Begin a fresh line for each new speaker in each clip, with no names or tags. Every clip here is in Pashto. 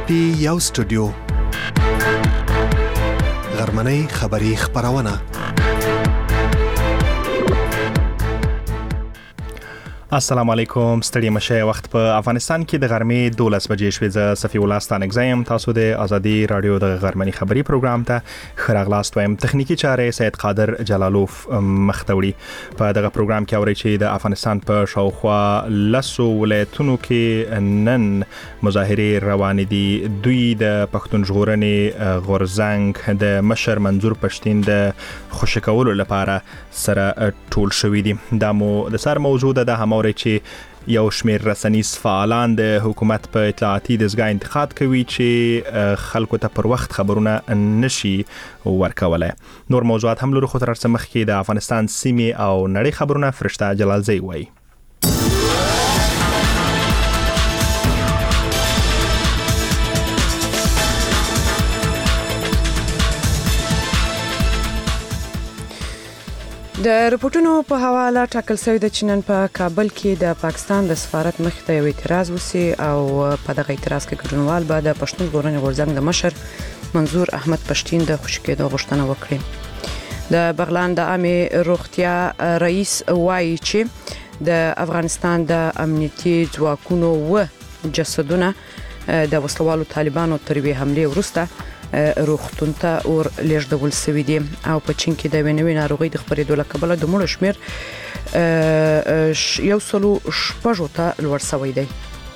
پی یو سټوډیو غرمنۍ خبری خبرونه. السلام علیکم. ستړي مشه وخت په افغانستان کې د غرمې 12 بجې شوې. ز صفی الله ستانک زایم. تاسو د ازادي رادیو د غرمنۍ خبری پروګرام ته خراغلاست وایم. تخنیکی چارې سید قادر جلالوف مختوړي. په دغه پروګرام کې اوري چې د افغانستان په شاوخوا لسو ولایتونو کې نن مظاهره روان دي. دوی د پښتون ژغورنې غورځنګ د مشر منظور پښتين د خوشکولو لپاره سره ټول شوې دي. دا مو د سر موضوع ده هم چې یو شمیر رسنیز فعالان د حکومت په اطلاعاتي دستګاه انتقاد کوي چې خلکو ته پر وخت خبرونه نشي ورکولای. نور موضوعات هم لرو، خو تر څه مخکې د افغانستان سیمې او نړۍ خبرونه فرشته جلالزی وایي.
د رپورټونو په حواله ټاکل شوی د چینن په کابل کې د پاکستان د سفارت مخ ته یو اعتراض وسی او په دغه اعتراض کې ګډونوال به د پښتون ژغورنې غورځنګ د مشر منظور احمد پښتين د خوشکېدو غوښتنه وکړه. د بغلان د عامه روغتیا رئیس وایي چې د افغانستان د امنیتي ځواکونو و جسدونه د وسلوالو طالبانو تربیه حمله ورسته روغتون ته اور لېږدول شوی دي او په چین کې د وینوي ناروغي د خبرېدو لکبله د مړو شمیر 106 ته لوړ شوی دی.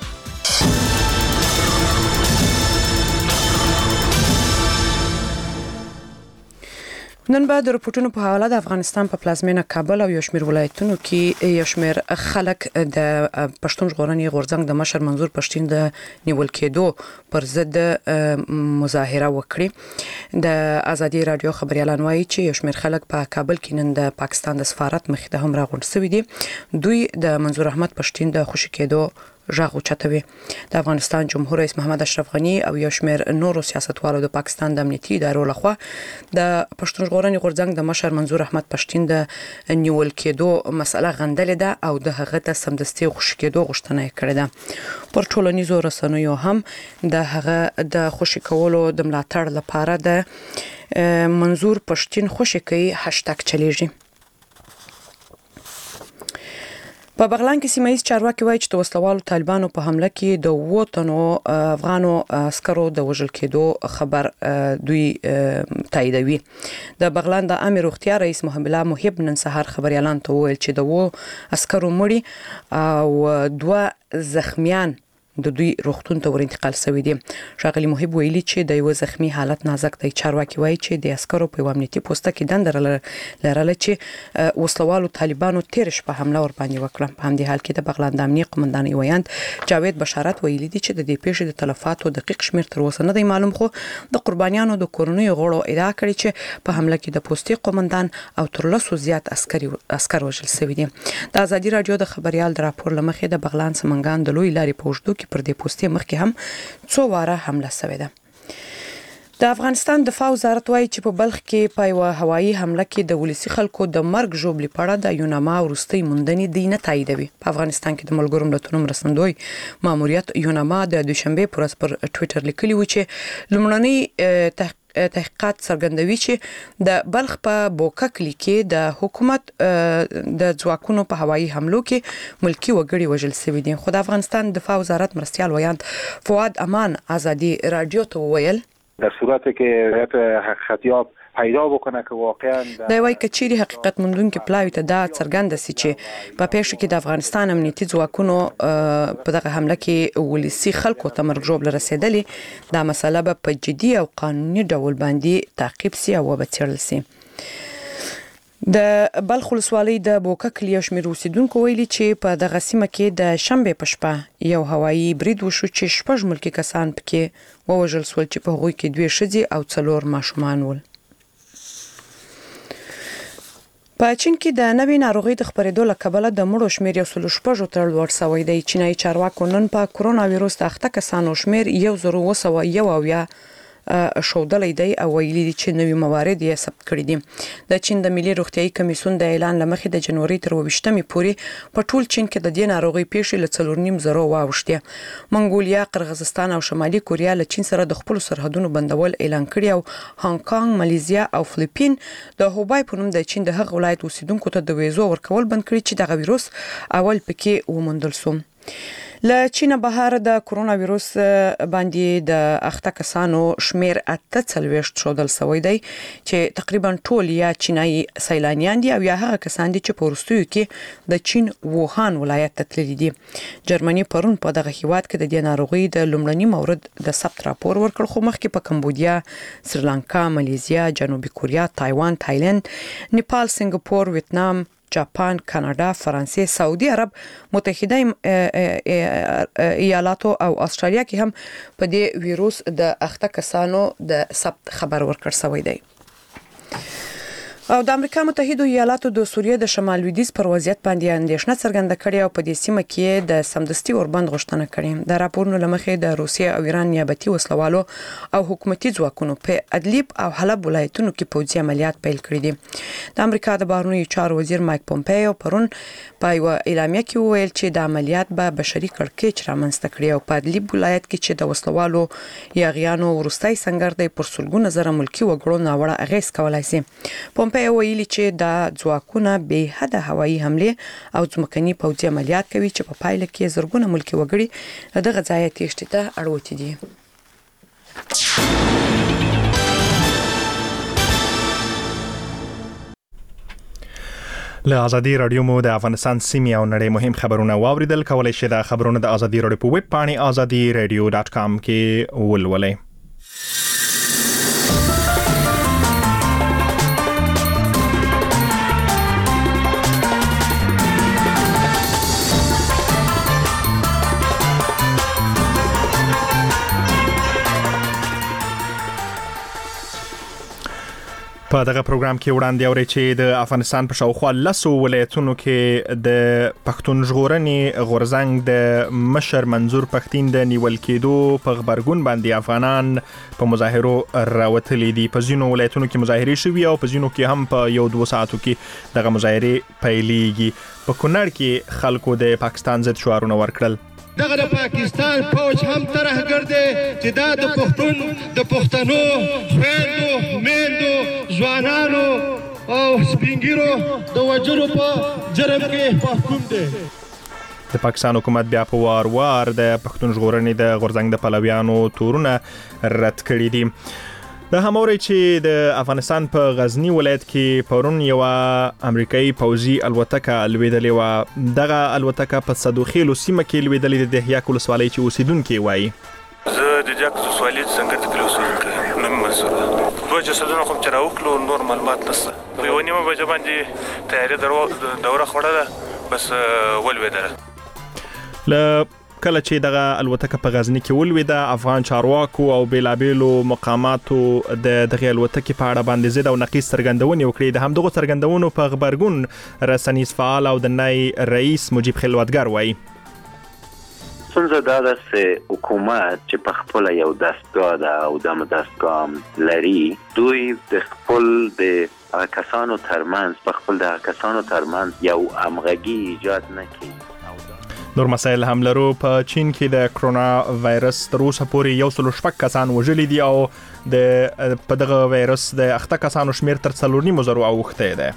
نن بعد رپورټونو په حواله د افغانستان په پلازمینه کابل او یو شمیر ولایتونو کې یو شمیر خلک د پښتون ژغورنې غورځنګ د مشر منظور پښتين د نیول کېدو پر ضد مظاهره وکړي. د ازادي رادیو خبريالان وایي چې یو شمیر خلک په کابل کې نن د پاکستان د سفارت مخ ته هم راغونډ شوي دي. دوی د منظور احمد پښتين د خوشی کېدو ژغ اوچتوي. د افغانستان جمهور رئیس محمد اشرف غنی او یو شمیر نورو سیاستوالو د پاکستان د امنیتي ادارو لخوا د پښتون ژغورنې غورځنګ د مشر منظور احمد پښتين د نیول کېدو مسله غندلې ده او د هغه ته سمدستي خوشی کېدو غوښتنه کړې ده. پر ټولنیزو رسنیو هم د هغه د خوشی کولو د ملاتړ لپاره د منظور پښتين خوشی کوي هاشټاګ چلیږي. په بغلان کې سیمایي چارواکي وایي چې د وسلوالو طالبانو په حمله کې د وطنو افغانو عسکرو د وژل کېدو خبر دوی تاییدوي. د بغلان د عامه روغتیا رئیس محب الله محب نن سهار خبريالان ته وویل چې د عسکرو مړي او 2 زخمیان د دوی روغتون ته ور انتقال شوی دي. ښاغلي محب ویلي چې د یو زخمی حالت نازک دی. چارواکي وایي چې د عسکرو په امنیتي پوسټ کې دندره لرله چې وسلوالو طالبانو تیر شپه حمله ور باندې وکړه. په همدې حال کې د بغلان د امنیت قومندان ایویاند جاوید بشارت ویلي دي چې د دې پیښې د تلفاتو دقیق شمیر تر اوسه نه دی معلوم، خو د قربانیانو د کورنۍ غړو ادعا کړې چې په حمله کې د پوسټي قومندان او تر 100 زیات عسکر وژل شوی دي. د ازادي رادیو د خبريال د راپور لمخې د بغلان سمنګان د لوی لارې په وشدو پر دې پوسټي مخکې هم څو واره حمله شوې ده. د افغانستان دفاع وزارت وایي چې په بلخ کې په یو هوایي حمله کې د ولسی خلکو د مرګ ژوبلې پړه د یوناما ورستي موندنې دی نه تاییدوي. په افغانستان کې د ملګرو ملتونو مرستندوی ماموریت یوناما د دوشنبه پر ټوئیټر لیکلی و چې لومړنی تحقیقات څرګندوي چې د بلخ په بوککلی کې د حکومت د ځواکونو په هوایي حملو کې ملکی وګړي وژل شوي دي. خو د افغانستان دفاع وزارت مرستيال ویاند فؤاد امان ازادي رادیو ته ویل
در صورتی که حقیقتیاب پیدا بکنه که واقعا
دا وایي کچيري حقیقت مندونکو پلاوی ته دا څرګند سي چې په پیښه کې د افغانستان امنیتي ځواکونو په دغه حمله کې ولسی خلکو ته مرګ ژوبل رسیدلې. دا مسله به په جدي او قانوني ډول باندې تعقیب سي او وبچرل سي. د بلخ ولسوالۍ د بوککلی شمیر اوسیدونکو ویلي چې په دغه سیمه کې د شنبه په شپه یو هوایي برید وشو چې 6 ملکی کسان پکې ووژل شول چې په هغوی کې 2 ښځې او 4 ماشومان ول. په چین کې د نوې ناروغي د خبرېدو لکبله د مړو شمیر 106 ته لوړ شوی دی. چینایي چارواکو نن په کرونا وایروس د اخته کسانو شمیر 1901 شودلې دی او ویلي دي چې نوي موارد یې ثبت کړي دي د چین د ملي روغتيایي کمیسیون د اعلان لمخې د جنوري تر 28مې پورې په ټول چین کې د دې ناروغي پیښې ل 4.5 زره واوښتې منګولیا قرغیزستان او شمالي کوریا له چین سره د خپل سرحدونو بندول اعلان کړی او هانګ کانګ ماليزیا او فلیپین د هوبای په نوم د چین د هغ ولایت اوسیدونکو ته د ویزو ورکول بند کړی چې د ویروس اول پکې ومندل سو له چین بهر د کرونا وایروس باندې د اخته کسانو شمیر 48 شودل سوی دی چې تقریبا ټول یا چینایي سیلانیان دي او یا هغه کسان دي چې په وروستیو کې د چین ووهان ولایت ته تللي دي جرمني پرون په دغه هیواد کې د دې ناروغي د لومړني مورد د ثبت راپور ورکړ خو مخکې په کمبودیا سریلانکا ماليزیا جنوبي کوریا تایوان تایلند نیپال سنگاپور ویتنام جاپان کاناډا فرانسې سعودي عرب متحده ایالاتو او استرالیا کې هم په دې وایروس د اخته کسانو د ثبت خبر ورکړ شوی دی او د امریکا متحده ایالاتو د سوریې د شمال لویدیځ پر وضعیت باندې اندېښنه څرګنده کړې او په دې سیمه کې د سمدستي اوربند غوښتنه کړې د راپورونو لمخې د روسیې او ایران نیابتي وسلوالو او حکومتي ځواکونو په ادلیب او حلب ولایتونو کې پوځي عملیات پیل کړي دي د امریکا د بهرنیو چارو وزیر مایک پومپیو پرون په یو اعلامیه کې وویل چې د عملیات به بشري کړکېچ رامنځته کړي او په ادلیب ولایت کې چې د وسلوالو یاغیانو ورستۍ سنگر د پرسلګونه زره ملکی وګړو ناوړه اغیز کولای شي پومپیو ویلي چې د ځواکونه به حد هوایي حمله او ځمکني پوځي عملیات کوي چې په پایله کې زرګونه ملکی وګړي دغه ځای تېښتې ته اړوتي دي
له ازادي رادیو مو د افغانستان سیمې او نړۍ مهم خبرونه واوریدل کولای شئ د خبرونو د ازادي رادیو په ویب پاڼې azadiradio.com کې ولولئ په دغه پروګرام کې وړاندې اوري چې د افغانستان په شاوخوا 10 ولایتونو کې د پښتون ژغورنې غورځنګ د مشر منظور پښتين د نیول کېدو په خبرګون باندې افغانان په مظاهرو راوتلي دي په ځینو ولایتونو کې مظاهرې شوي او په ځینو کې هم په 1-2 ساعتو کې دغه مظاهرې پیلېږي په کونړ کې خلکو د پاکستان ضد شعارونه ورکړل
دغه د پاکستان فوج هم ترهګر دی چې دا د پښتنو خويندو میندو ځوانانو او سپینګیرو د وجلو په جرم کې محکوم دی
د پاکستان حکومت بیا په وار د پښتون ژغورنې د غورځنګ د پلویانو تورونه رد کړي دي د هموري چې د افغانستان په غزنی ولایت کې پرون یو امریکایي پوځي الوتکه لویدلې و دغه الوتکه په صدوخیلو سیمه کې لویدلې د دهیا کولسوالۍ چې اوسیدونکو وایي
زه د جاک کولسوالۍ څنګه د کولسوالۍ نوم مسوله دوه جسدونه کوم چې راوکلو نور معلومات نشته په یو نیمه بجه باندې تیاری دوره خوړه بس ولویدله
ل کله چې دغه الوتکه په غزنی کې ولویده افغان چارواکو او بیلابیلو مقاماتو د دغه الوتکې په اړه باندې زید او نقیص څرګندونې وکړې د همدغه څرګندونو په خبرګون رسنیز فعال او د نای رئیس مجيب خلوتګر وایي
څنګه دا د حکومت چې په خپل یو دستګاه ده او د دستګاه لري دوی د خپل د کسانو ترمنځ په خپل د کسانو ترمنځ یو همغږي ایجاد نه کوي
نور مسائل هم لرو په چین کې د کرونا وایرس تر اوسه پورې 116 کسان وژلي دي او د په دغه وایرس د اخته کسانو شمیر تر 4.5 زره اوښتی دی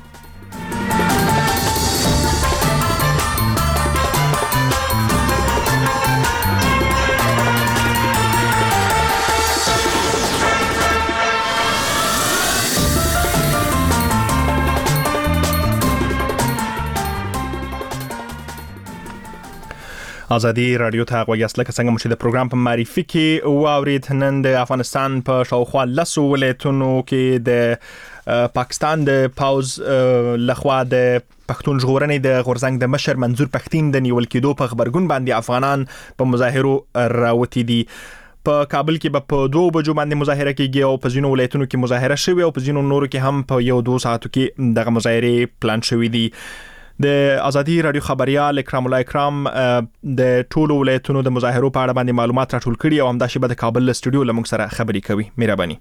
ازادي رادیو ته غوښتل لکه څنګه چې د پروګرام په معرفي کې واورید نن د افغانستان په شاوخوا 10 ولایتونو کې د پاکستان د پاوز لخوا د پښتون ژغورنې د غورځنګ د مشر منظور پښتين د نیول کېدو په خبرګون باندې افغانان په مظاهرو راوتی دي په کابل کې په 2 بجو باندې مظاهره کېږي او په ځینو ولایتونو کې مظاهره شوې او په ځینو نورو کې هم په 1-2 ساعتو کې دغه مظاهره پلان شوې دي د ازادي رادیو خبريال اکرام الله اکرام د ټولو ولایتونو د مظاهرو په اړه باندې معلومات راټول کړي او همدا شی به د کابل استودیو لمونږ سره خبري کوي. مهرباني.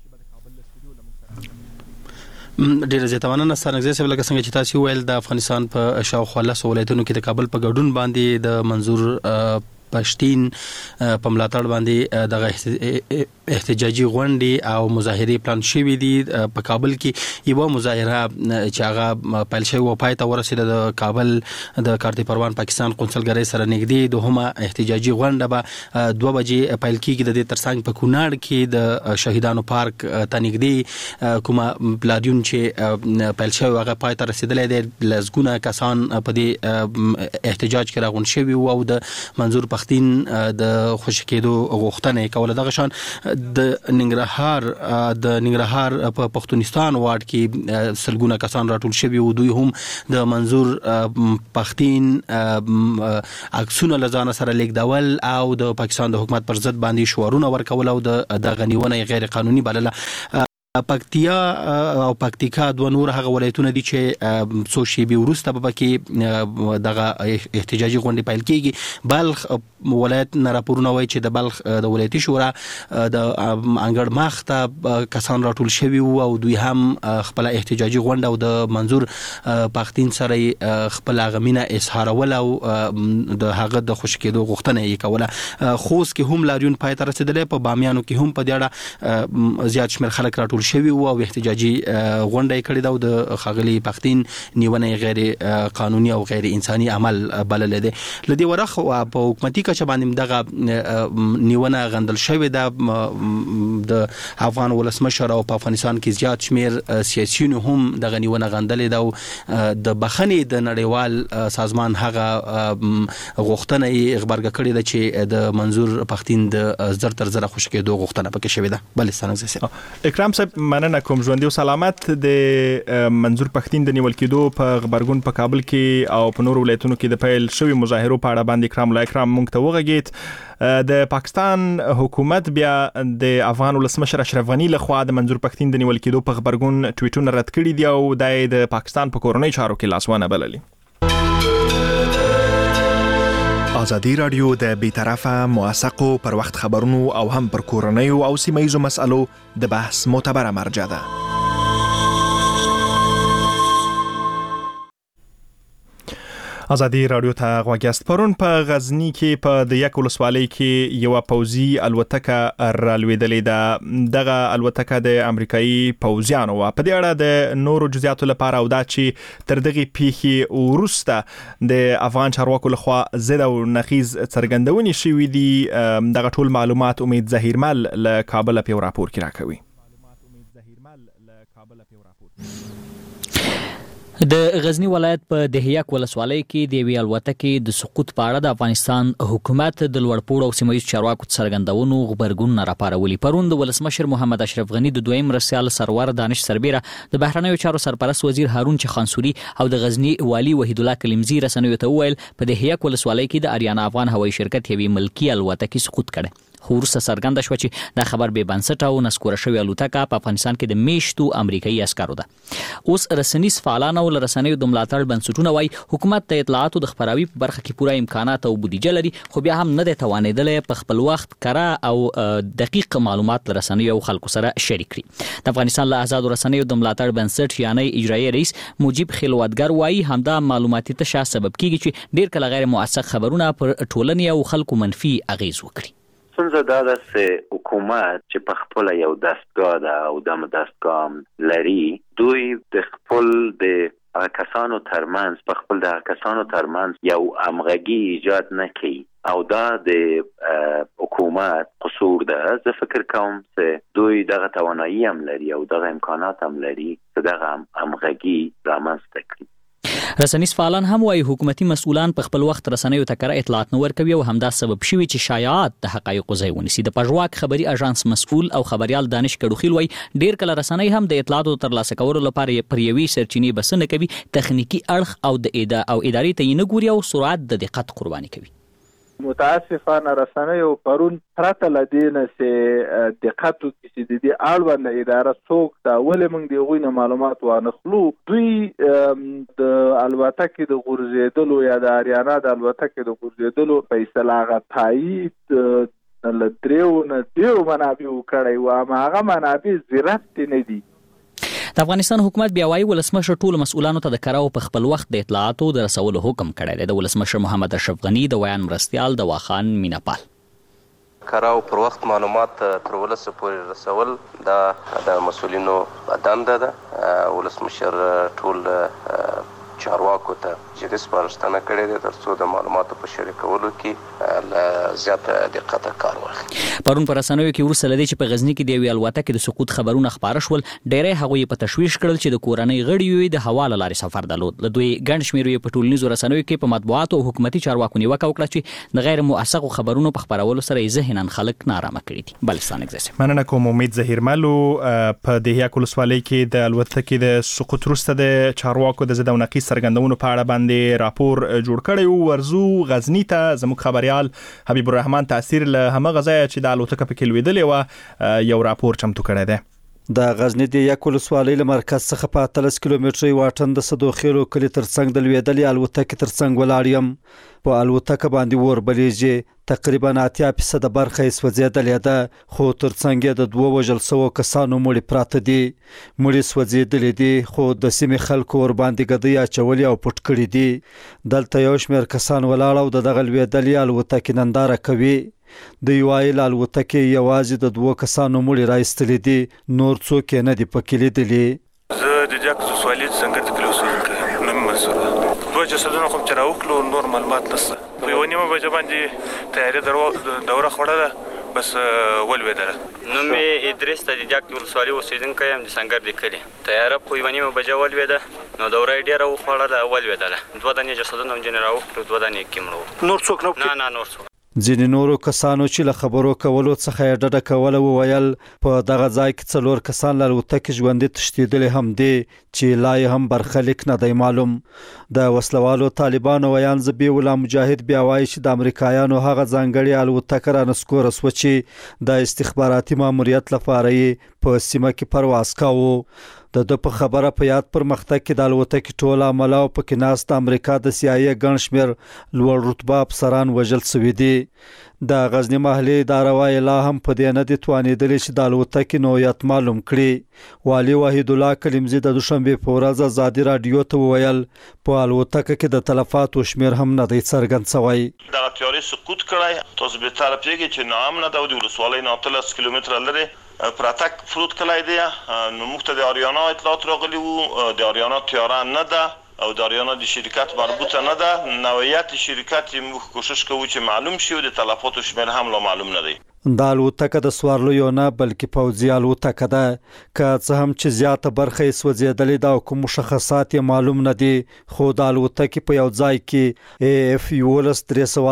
ډیره زیاته مننه سرنګزی صاحب. لکه څنګه چې تاسو ویل د افغانستان په شاوخوا 10 ولایتونو کې د کابل په ګډون باندې د منظور پښتين په ملاتړ باندې دغه احتجاجي غونډې او مظاهرې پلان شوې دي. په کابل کې یو مظاهره چې هغه پیل شوی و پای ته ورسېده د کابل د کارتي پروان پاکستان قونسلګرۍ سره نږدې. دوهمه احتجاجي غونډه به 2 بجې پیل کېږي د دې ترڅنګ په کونړ کې د شهیدانو پارک ته نږدې کومه پلاډیون چې پیل شوی هغه پای ته رسیدلې ده. لزګونه کسان په دې احتجاج کې راغون شوي او د منظور پښتين د خوشی کېدو غوښتنه کوله. دغه شان د ننګرهار په پښتونستان واډ کې سلګونه کسان راټول شوي او دوی هم د منظور پښتين عکسونه لزان سره لیکدول او د پاکستان د حکومت پر ضد باندې شعارونه ورکول او د غنیونه غیر قانوني بلله. پکتیا او پکتیکا دوه نور هغه ولایتونه دي چې څو شیبې وروسته به کې دغه احتجاجي غونډې پیل کېږي. بلخ ولایت نه راپورونه وایي چې د بلخ د ولایتي شورا د انګړ مخ ته کسان راټول شوي او دوی هم خپل احتجاجي غونډه او د منظور پښتين سره خپل غمینه اظهارول او د هغه د خوشی کېدو غوښتنه یې کوله. خوست کې هم لاریون پای ته رسیدلې. په بامیانو کې هم په دې اړه زیات شمېر خلک راټول شوی او احتجاجي غونډه کړې ده او د خاغلی پښتين نیونه غیر قانوني او غیر انساني عمل بلل دي. لدی ورخ په حکومتي کچه باندې دغه نیونه غندل شوی ده. د افغان ولسمشر او په افغانستان کې زیات شمېر سیاسيون هم دغه نیونه غندل دي او د بخښنې د نړیوال سازمان هغه غوښتنه یې خبرګه کړې ده چې د منظور پښتين د زر تر زر خوشی کېدو غوښتنه پکې شوې ده. بل څنګه
اکرام صاحب مننه کوم. ژوندۍ سلامت. د منظور پښتين د نیول کېدو په خبرګون په کابل کې او په نورو ولایتونو کې د پیل شوی مظاهرو په اړه باندې اکرام الله اکرام مونږ ته وغږید. د پاکستان حکومت بیا د افغان ولسمشر اشرف غنی لخوا د منظور پښتين د نیول کېدو په خبرګون ټویټونه رد کړي دي او د پاکستان په کورنۍ چارو کې لاسوانه بللي. ازادي رادیو د بیطرفه موثقو پر وخت خبرونو او هم پر کورنۍ او سیمایي مسالو د بحث معتبره مرجع ده. ازادي رادیو ته غوږیاست. پرون په غزنی کې په د یک ولسوالۍ کې یو پوځي الوتکه رالوېدلې ده. دغه الوتکه د امریکایي پوځیانو و. په دې اړه د نورو جزئیاتو لپاره او دا چې تر دغه پیښې وروسته د افغان چارواکو لخوا ضد او نقیض څرګندونې شوې دي دغه ټول معلومات امید ظهیرمل له کابل په راپور کې راکوي.
د غزنی ولایت په دهیک ولسوالۍ کې د وی الوتکې د سقوط په اړه د افغانستان حکومت د لوړپوړو او سیمایي چارواکو څرګندونو خبرګون راپارولي. پرون د ولسمشر محمد اشرف غنی د دویم مرستیال سرور دانش سربیره د بهرنیو چارو سرپرست وزیر هارون چخانسوري او د غزنی والی وحید الله کلیمزی رسنیو ته ویل په دهیک ولسوالۍ کې د اریانا افغان هوایي شرکت یوې ملکی الوتکې سقوط کړه. خو وروسته څرګنده شوه چې دا خبر بې بنسټه او نسکوره شوې الوتکه په افغانستان کې د میشتو امریکایي عسکرو ده. اوس رسنیز فعالان او رسنیو د ملاتړ بنسټونه وایي حکومت د اطلاعاتو د خپراوي په برخه کې پوره امکانات او بودیجه لري خو بیا هم نه دی توانېدلی په خپل وخت کره او دقیق معلومات رسنیو او خلکو سره شریک کړي. د افغانستان له آزادو رسنیو د ملاتړ بنسټ یعنی اجرایي رئیس مجیب خلوتګر وایي همدا معلوماتي تشه سبب کیږي چې ډیر کله غیر موثق خبرونه پر ټولنې او خلکو منفي اغیز وکړي.
څنګه دا د حکومت چې په خپل یو دستګاه ده او د دستګاه لري دوی د خپل د کسانو ترمنځ په خپل د کسانو ترمنځ یو همغږي ایجاد نه کوي او دا د حکومت قصور ده. زه فکر کوم چې دوی دغه توانایي هم لري او دغه امکانات هم لري چې دغه همغږي رامنځته کړي.
رسنیز فعالان هم وايي حکومتي مسؤلان په خپل وخت رسنیو ته کره اطلاعات نه ورکوي او همدا سبب شوی چې شایعات د حقایقو ځای ونیسي. د پژواک خبري اژانس مسؤل او خبريال دانش کډوخیل وايي ډیر کله رسنۍ هم د اطلاعاتو ترلاسه کولو لپاره پر یوې سرچینې بسنه کوي، تخنیکی اړخ او د اداري تعین ګوري او سرعت د دقت قرباني کوي.
متاسفانه رسنیو پرون پرته لدینه چې دقت وکړي چې د دې اړوند اداره څوک دا ولې موږ د هغوی نه معلومات وانخلو. دوی د الوتکې د غورځېدلو یا د اریانا د الوتکې د غورځېدلو فیصله هغه تایید له دریو منابعو کړی و، اما هغه منابع زیرت نه دي.
د افغانستان حکومت بیا وايي ولسمشر ټول مسؤلانو ته د کراو په خپل وخت د اطلاعاتو د رسولو حکم کړی دی. د ولسمشر محمد اشرف غنی د ویان مرستیال د واخان میناپال
کراو پر وخت معلومات تر ولس پورې رسول د مسؤلینو دنده ده. ولسمشر ټول چارواکو ته جدي سپارښتنه کړې ده ترڅو د معلوماتو په شریکولو کې زیاته دقت کار واخلي.
پرون پر رسنیو کې ورسره لدی چې په غزنی کې د یوې الوتکې د سقوط خبرونه خبره شول. ډېری هغوی په تشویش کړل چې د کورنۍ غړي وي د هوا له لارې سفر درلود. له دوی ګڼ شمېر یې په ټولنیزو رسنیو کې په مطبوعاتو او حکومتي چارواکو نیوکه وکړه چې د غیر موثقو خبرونو په خپرولو سره یې ذهناً خلک نارامه کړي دي. بلستان اگزیسي
مننه کوم. امید ظهیرملو په دهیا کولسوالۍ کې د الوتکې د سقوط وروسته د چارواکو د ضد او نقیض څرګندونو په اړه باندې راپور جوړ کړی و. ورزو غزنی ته زموږ خبريال حبیب الرحمن تاثیر له همغه ځای چې د الوتکه په کې لویدلې و یو راپور چمتو کړی دی.
د غزنی د یک ولسوالۍ له مرکز څخه په 13 کیلومتري واټن د صدوخیلو کلی ترڅنګ د لویدلې الوتکې ترڅنګ ولاړ یم. په الوتکه باندې ور بلیږي تقریبا 80% برخه یې سوځېدلې ده، خو ترڅنګ یې د 2 وژل شوو کسانو مړي پراته دي. مړي سوځېدلې دي خو د سیمې خلکو ور باندې ګدۍ اچولې او پټ کړي دي. دلته یو شمېر کسان ولاړ او د دغه لویدلې الوتکې ننداره کوي. د یوایل الوتکې یوازې د 2 کسانو مړي راایستلې دي، نور څوک یې نه دي پکې لیدلي.
زه د جاکز سوالي څنګه د کلوسو نوم منصور دوه جسدونه کوم چې راوکلو نور معلومات نشته. په یو نیمه بجه باندې تیاری دوره خوړه بس ولویدله.
نوم ادریس د جاکز ولسوالي اوسیدونکی یم د سنگر د کلی. تیاره په یو نیمه بجه ولویده نو دوره ډیره وخوړله ولویدله. 2 دانې جسدونه هم راوکلو 2 دانې کې مړه.
نور څوک
نه نور څوک.
ځینې نورو کسانو چې له خبرو کولو څخه یې ډډه کوله وویل په دغه ځای کې 4 کسان له الوتکې ژوندي تښتېدلي هم دي چې لا یې هم برخلیک نه دی معلوم. د وسلوالو طالبانو ویان ذبیح الله مجاهد بیا وایي چې د امریکایانو هغه ځانګړې الوتکه رانسکوره سوه چې د استخباراتي ماموریت لپاره یې په سیمه کې پرواز کاوه. د په خبره په یاد پرمختګ کې د الوتکې ټول عمله او پکې ناست د امریکا د CIA ګڼ شمېر لوړ رتبه افسران وژل شوي دي. د غزنی محلي اداره وايي لا هم په دې نه دي توانېدلې چې د الوتکې نوعیت معلوم کړي. والي وحید الله کلیمزی د دوشنبې په ورځ ازادي رادیو ته وویل په الوتکه کې د تلفاتو شمېر هم نه دی څرګند شوی.
دغه تیارې سقوط کړی تاسو به تعریف کړئ چې نام نه د ولسوالۍ نه 13 کیلومتره لري پراتک فرود کلای دی. نو موږ ته د اریانا اطلاعات راغلي وو. د اریانا تیاره نه ده او د اریانا د شرکت مربوطه نه ده. نوعیت شرکت موږ کوشش کوو چې معلوم شي او د تلفاتو شمېر هم لا معلوم نه دی.
د الوتکه د سوارلو نه بلکې پوځي الوتکه ده. که څه هم چې زیاته برخه یې سوځېدلې ده او کوم مشخصات یې معلوم نه دي، خو د الوتکې په یو ځای کې AF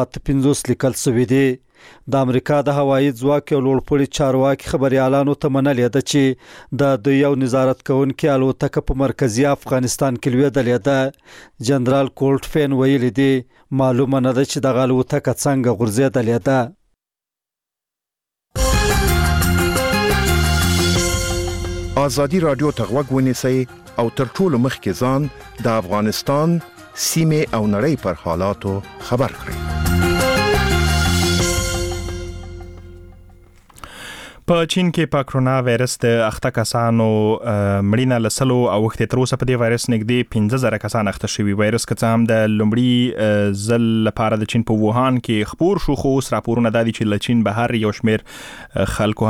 358 لیکل شوي دي. د امریکا د هوایي ځواک یو لوړپوړي چارواکي خبريالانو ته منلې ده چې د یو نظارت کوونکي الوتکه په مرکزی افغانستان کې لویدلې ده. جنرال کولټ فین ویلي دي معلومه نه ده چې د الوتکه څنګه غورځېدلې ده.
آزادي رادیو ته غوږ ونیسئ او تر ټولو مخکې ځان د افغانستان سیمې او نړۍ پر حالاتو خبر کړئ.
په چین کې په کرونا وایرس د اخته کسانو مړینه لسلو او وخت تر اوسه په دې وایرس نږدې 15000 کسان اخته شوي. وایرس که څه هم د لومړي ځل لپاره د چین په ووهان کې خپور شو، خو اوس راپورونه دا دي چې له چین بهر یو شمېر خلک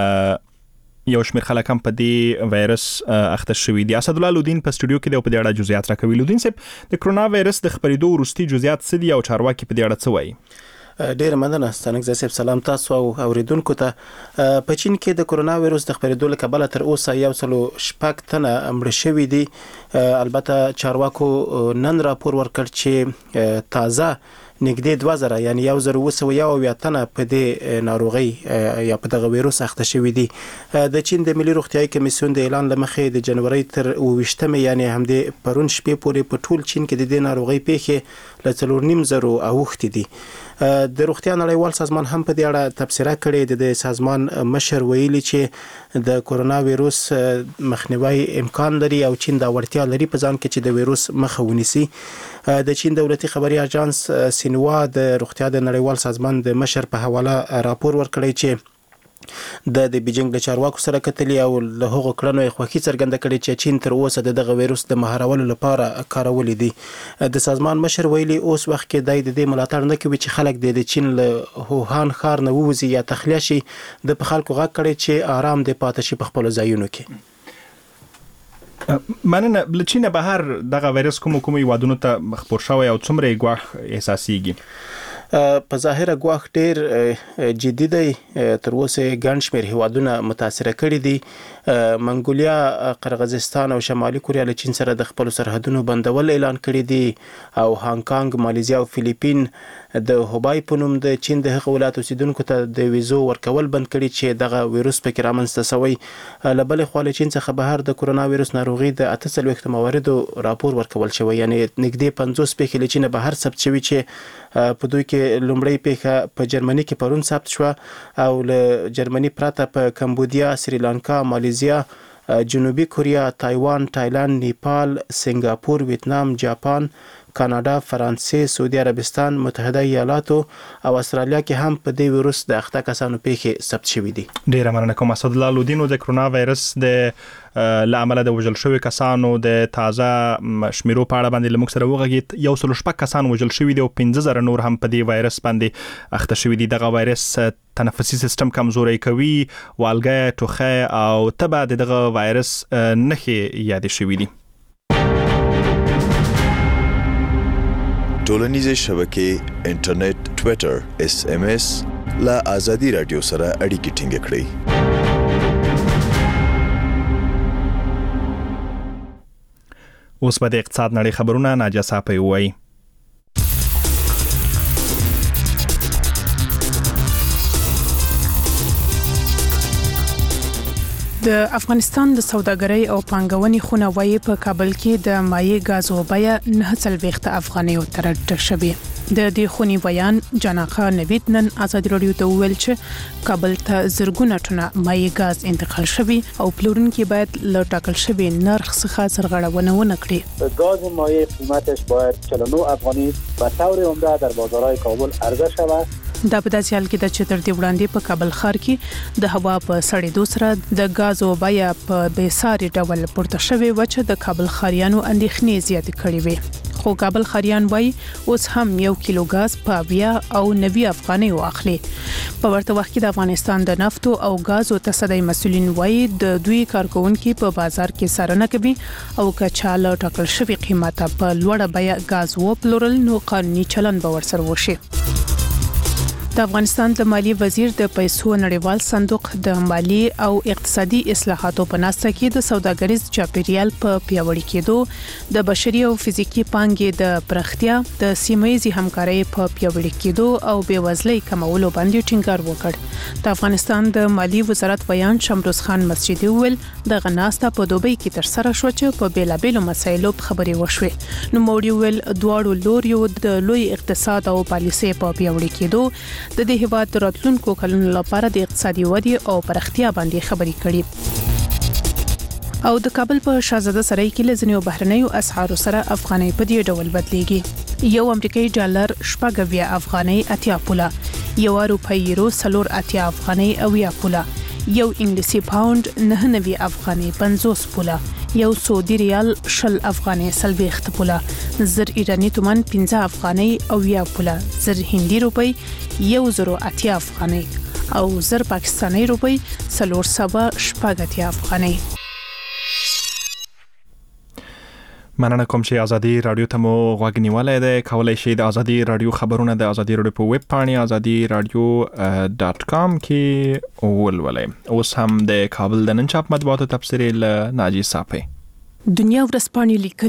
هم په دې وایرس اخته شوي دي. اسد الله لودین په سټوډیو کې د په دې اړه جزئیات راکوي. لودین صاحب، د کرونا وایرس د خپرېدو وروستي جزئیات څه دي او چارواکي په دې اړه څه وایي؟
ډیر مننه ستانک زاسب. سلام تاسو او اوریدونکو ته. په چین کې د کرونا وایرس د خپرېدو له کبله تر اوسه 106 تنه مړه شوي دي. البته چارواکو نن راپور ورکړ چې تازه نږدې 2000 یعنی 1900 تنه په دې ناروغي یا په دغه وایروس اخته شوي دي. د چین د ملي روغتیايي کمیسیون د اعلان لمخې د جنوري تر 28 یعنی هم د پرون شپې پورې په ټول چین کې د دې ناروغي پیښې ل 4.5 اوښتې دي. د روغتیا نړیوال سازمان هم په دې اړه تبصره کړې. د سازمان مشر ویلي چې د کورونا وایروس مخنیوي امکان لري او چین دا وړتیا لري په ځان کې چې د وایروس مخه ونیسي. د چین دولتي خبري اژانس سینوا د روغتیا د نړیوال سازمان د مشر په حواله راپور ورکړی چې د بیجینګ د چارواکو سره کتلی او له هغو کړنو خوښي څرګنده کړې چې چین تر اوسه دغه وایروس د مهارولو لپاره کارولې دي. د سازمان مشر ویلي اوس وخت کې د دې ملاتړ نه کوي چې خلک د چین له هوهان ښار نه ووځي یا تخلیه شي. د په خلکو غږ کړی چې آرام دې پاتې شي په خپلو ځایونو کې.
مننه. له چینه بهر دغه وایروس کوم هیوادونو ته خپور شوی او څومره یې ګواښ احساسیږي؟
په ظاهره ګواښ ډیر جدي دی. تر اوسه ګڼ شمېر هیوادونه متاثره کړي دي. منګولیا، قرغیزستان او شمالي کوریا له چین سره د خپل سرحدونو بندول اعلان کړي دي او هانګ کانګ، مالیزیا او فلیپین د هوبای په نوم د چین د هغه ولایت اوسیدونکو ته د ویزو ورکول بند کړي چې دغه وایروس پکې رامنځته شوی. له بلې خوا له چین څخه بهر د کورونا وایروس ناروغي د 48 مواردو راپور ورکول شوی، یعنی نږدې 50 پیښې له چین بهر ثبت شوي چې په دوی کې لومړی پیښه په جرمني کې پرون ثبت شوه او له جرمني پرته په کمبودیا، سریلانکا، مالیزیا، جنوبي کوریا، تایوان، تایلند، نیپال، سنگاپور، ویتنام، جاپان، کاناډا، فرانسې، سعودي عربستان، متحده ایالاتو او استرالیا کې هم په دې وایروس د اخته کسانو پیښې ثبت شوې دي.
ډیره مننه کوم اسد الله لودینو. د کرونا وایروس د لامل د وژل شوی کسانو د تازه شمیرو په اړه باندې لمک سره وغږید. 106 کسان وژل شوی دي او 15000 نور هم په دې وایروس باندې اخته شوی دي. دغه وایروس تنفسي سیستم کمزوري کوي، والګه، ټوخه او تبه دغه وایروس نښې یاد شوی دي.
ټولنیزې شبکې، انټرنیټ، ټوئیټر، SMS لا آزادي رادیو سره اړیکې ټینګ کړئ.
اوس په اقتصاد نړۍ خبرونه ناجا صاحب وایي.
د افغانستان د سوداګرۍ او پانګونې خونه وایي په کابل کې د مایع غاز او بیه 9.40 افغانۍ تر ټیټه شوه. د دې خونی بیان جناقه نوید نن آزاد رادیو ته ویل چې کابل ته زرګونه ټنه مایع غاز انتقال شوی او پلورونکي باید له ټاکل شوی نرخ څخه سرغړونه ونه کړي.
غاز مایع قیمتش باید 49 افغانی به طور عمده در بازارهای کابل عرضه شود.
دا په داسې حال کې د چتر دی وړاندې په کابل ښار کې د هوا په سړېدو سره د غاز او بیه په بېساري ډول پورته شوې و چې د کابل ښاریانو اندېښنې زیاتې کړې وې. خو کابل ښاریان وایي اوس هم 1 کیلو غاز په 20 او 90 افغانۍ واخلي. په ورته وخت کې د افغانستان د نفتو او غازو تصدۍ مسولین وایي د دوی کارکونکو په بازار کې څارنه کوي او کچاله ټاکل شوی قیمته په لوړه بیه غاز وپلورل نو قانوني چلن به ورسره وشي. د افغانستان د مالی وزیر د پیسو نړیوال صندوق د مالی او اقتصادي اصلاحاتو په ناسته کې د سوداګریز چاپیریال په پیاوړي کېدو، د بشري او فزیکی پانګې د پراختیا، د سیمه‌ییزې همکارۍ په پیاوړي کېدو او بېوزلۍ کمولو باندې ټینګار وکړ. د افغانستان د مالی وزارت بیان شمروز خان مسجدي ویل د غناسته په دوبۍ کې تر سره شو چې په بیلابېلو مسایلو خبرې وشوې. نو موړي ویل دواړو لوریو د لوی اقتصاد او پالیسۍ په پیاوړي کېدو د دې هیواد راتلونکو کلونو لپاره د اقتصادي ودې او پراختیا باندې خبرې کړې. او د کابل په شاهزاده سرای کې لزنیو بهرنیو اسعارو سره افغانۍ په دې ډول بدلېږي. یو امریکایي ډالر 80 افغانۍ 80 پوله، یو اروپایي یورو 80 افغانۍ 80 پوله، یو انګلیسي پاوند 99 افغانۍ 50 پوله، یو سعودي ریال 20 افغانۍ 40 پوله، زر ایرانی تومان 15 افغانۍ او 10 پوله، زر هندي روپۍ 1080 افغانۍ او زر پاکستاني روپۍ 480 افغانۍ.
مننه کوم چې ازادي رادیو ته مو غوږ نیولای دی. کولای شئ د ازادي رادیو خبرونه د ازادي رادیو په ویب پاڼې azadiradio.com کې ولولئ. اوس هم د کابل د نن چاپ مطبوعاتو تبصرې له ناجی صاحب.
دنیا ورځپاڼې لیکلي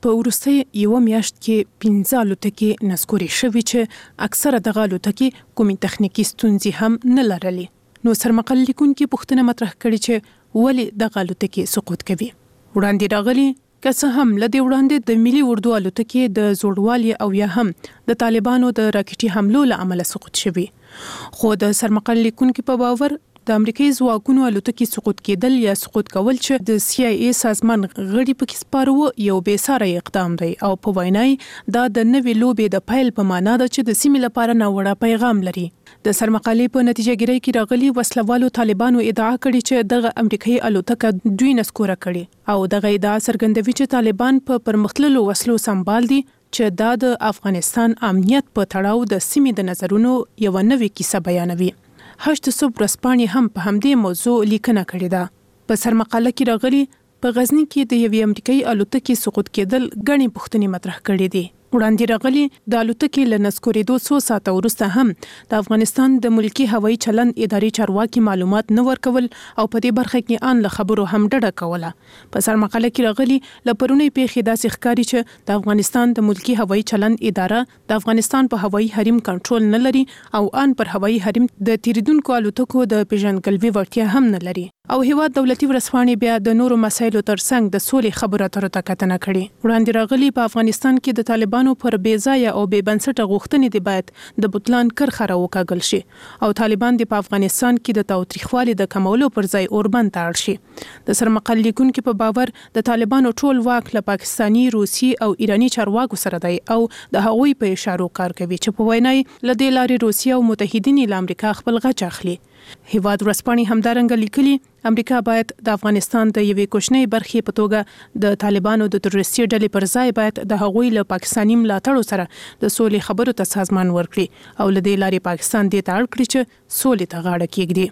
په ورستۍ یو میاشت کې 15 الوتکې نسکوري شوې چې اکثره دغه الوتکې کومې تخنیکی ستونزې هم نه لرلې. نو سرمقال لیکونکو پوښتنه مطرح کړې چې ولې دغه الوتکې سقوط کوي. وړاندې راغلي که څه هم لدې وړاندې د ملي اردو الوتکې د زوړوالي او یا هم د طالبانو د راکټي حملو له امله سقوط شوي، خو د سرمقال لیکونکو په باور د امریکایي ځواکونو الوتکې سقوط کېدل یا سقوط کول چې د CIA سازمان غړي پکې سپارو یو بې ساري اقدام دی او په وینای دا د نوې لوبې د پیل په معنا ده چې د سیمې لپاره ناوړه پیغام لري. د سرمقالې په نتیجه ګیرۍ کې راغلي وسلوالو طالبانو ادعا کړې چې دغه امریکایي الوتکه دوی نسکوره کړي او دغه ادعا څرګندوي چې طالبان په پرمختللو وسلو سمبال دي چې دا د افغانستان امنیت په تړاو د سیمې د نظرونو یو نوې کیسه بیانوي. هشت صبح ورځپاڼې هم په همدې موضوع لیکنه کړې ده. په سرمقاله کې راغلي په غزنی کې د یوې امریکایي الوتکې سقوط کېدل غني پوښتنې مطرح کړې دي. وړاندې راغلي د الوتکې له نسکورېدو 100 ساعته وروسته هم د افغانستان د ملکی هوایي چلند ادارې چارواکي معلومات نه ورکول او په دې برخه کې ان له خبرو هم ډډه کوله. په سرمقاله کې راغلي له پرونی پیښې داسې ښکاري چې د افغانستان د ملکی هوایي چلند اداره د افغانستان په هوایي حریم کنټرول نه لري او ان پر هوایي حریم د تیریدونکو الوتکو د پیژندګلوي وړتیا هم نه لري او هیواد دولتي ورځپاڼې بیا د نورو مسایلو ترڅنګ د سولې خبرو اترو ته کتنه کړې. وړاندې راغلي په افغانستان کې د طالبانو پر بې ځایه او بې بنسټه غوښتنې دی باید د بوتلان کرخه راوکاږل شي او طالبان د افغانستان کې د تاوتریخوالي د کمولو پر ځای اوربند ته اړ شي. د سرمقال لیکونکو په باور د طالبانو ټول واک له پاکستانی، روسي او ایرانی چارواکو سره دی او د هغوی په اشارو کار کوي چې په وینای لدې لارې روسیا او متحدین له امریکا خپل غچ اخلي. هیواد ورځپاڼې همدارنګه لیکلي امریکا باید د افغانستان د یوې کوچنۍ برخې په توګه د طالبانو د تروریستي ډلې پر ځای باید د هغوی له پاکستاني ملاتړو سره د سولې خبرو ته سازمان ورکړي او له دې لارې پاکستان دې ته اړ کړي چې سولې ته غاړه کېږدي.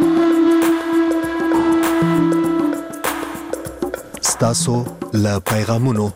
ستاسو له پیغامونو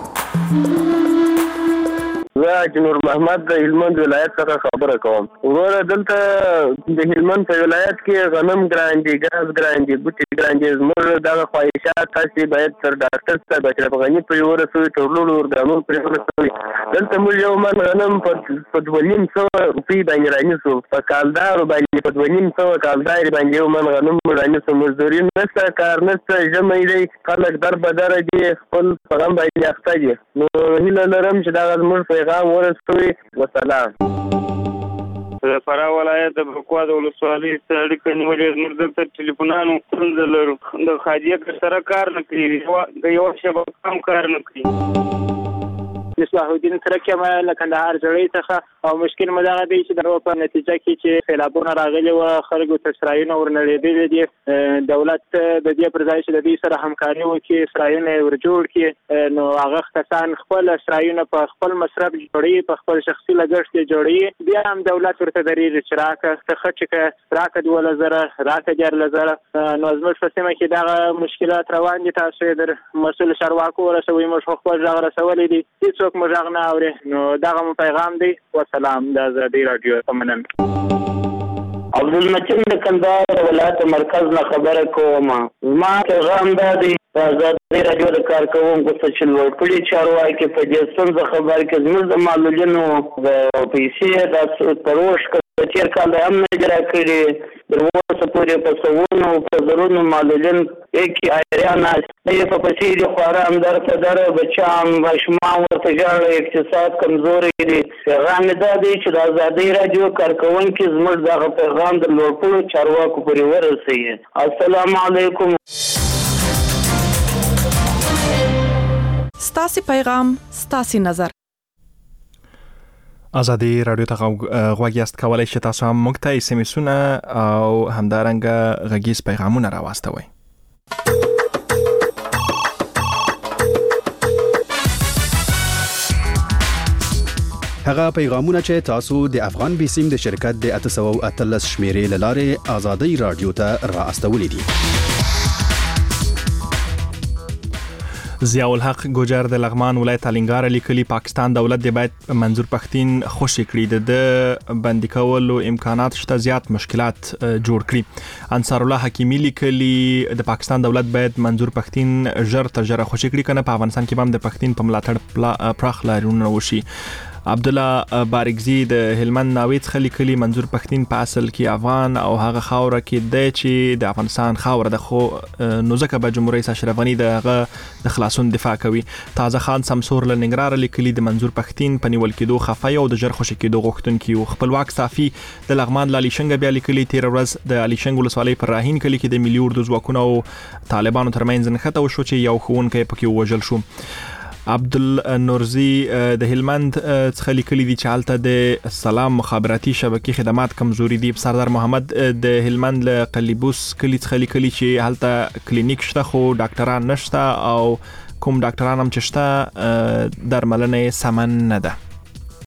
زه جنور محمد د هلمند ولایت څخه خبره کوم. وروره دلته د هلمند په ولایت کې غنم ګران دي، ګاز ګران دي، بوټي ګران دي. زموږ دغه خواهشات تاسې باید تر ډاکټر صاحب اشرف غني پورې ورسوي، تر ټولو ارګانونو پورې ورسوي. دلته موږ یو من غنم په 2,500 روپۍ باندې رانیسو، په کالدارو باندې په 2,500 کالدارې باندې یو من غنم رانیسو. مزدوري نشته، کار نشته، ژمی دی، خلک در بدره دي، خپل په غم باندې اخته دي. نو هیله لرم چې دغه زموږ پیغام ورسوي. وسلام.
د فراه ولایت د بکوا د ولسوالۍ سره اړیکه نیولې. زموږ دلته ټلیفونانو ستونزه لرو، د خادیه سره کار نه کوي، د یو شبکه هم کار نه کوي. اصلاح الدین ترکیه له کندهار جړۍ څخه او مشکل مدغه دی چې د په نتیجه کې چې سیلابونه راغلي و، خلکو ته سرایونه ورنړېدلي دي. دولت د دې پر ځای چې د دې سره همکاري وکړي، سرایونه ور جوړ کړي، نو هغه کسان خپل سرایونه په خپل مصرف جوړي، په خپل شخصي لګښت جوړي. بیا هم دولت ورته دریږي چې راکه خچکه راکه 2,000 راکه 4,000. نو زموږ په سیمه کې دغه مشکلات روان دي. تاسو در مسؤل چارواکو ورسوي، موږ خپل ځای رسولې دي، هیڅوک مجاغ نه اوري. نو دغه پیغام دی. وسلام. د آزادۍ رادیو تمنن.
عبدالمجید د کندهار ولایت مرکز نه خبره کوم. ما پیغام دا دی آزادۍ رادیو د کارکوونکو څخه چې لوړپوړي چارواکي په دې ستونزه خبر کې زموږ د معلولینو د پیسې د پروش تیر کال هم نه جرا کړي. در اوسه پورې په سوونو په زرونو معلولین کې ایریان نه په پسې دي، خورا هم در په در بچان ماشومان ورته ژاړي، اقتصاد کمزوري دي. پیغام دا دی چې د آزادۍ رادیو کارکوونکي زموږ دغه پیغام د لوړپوړو چارواکو پورې ورسوي. السلام علیکم.
ستاسو پیغام، ستاسو نظر.
آزادي رادیو ته غوږ یاست، کولای شئ تاسو هم موږ ته SMS او همدارنګه غږیز پیغامونه راواستوئ.
هغه پیغامونه چې تاسو د افغان بیسیم د شرکت د 813 شمیرې لاره آزادي رادیو ته را استولې دي.
ضیاء الحق ګوجر د لغمان ولایت الینګار لیکلي پاکستان دولت د باید منظور پښتين خوشی کړی د بندي کولو امکانات شته زیات مشکلات جوړ کړي. انصار الله حکیمی لیکلي د پاکستان دولت باید منظور پښتين ژر تر ژره خوشی کړي کنه په افغانستان کې هم د پښتين په ملاتړ پراخ لارونه وشي. عبد الله بارګزی د هلمند ناویت خلیکلی منظور پښتين په اصل کې افغان او هغه خاوره کې د چې د افغانستان خاوره د خو نو ځکه به جمهوریت رئیس اشرف غنی د خلاصون دفاع کوي. تازه خان سمسور له ننګرهار لیکلی د منظور پښتين په نیول کېدو خفای او د ژر خوشی کېدو غوښتونکي او خپلواک صافي د لغمان لالی شنګ بیا لیکلی تیر ورځ د علي شنګ ولسوالۍ پر راهین کلی کې د ملي اردو ځواکونو او طالبانو ترمنځ نښته وشو چې یو ښوونکی پکې وژل شو. عبدالنورزی د هلمند څخه لیکلي دي چې حالته د سلام مخابراتي شبکې خدمات کمزوري دي. سردار محمد د هلمند له قلیبوس کلی څخه لیکلي چې حالته کلینیک شته خو ډاکټران نشته او کوم ډاکټران هم چې شته درملنه سمن نه ده.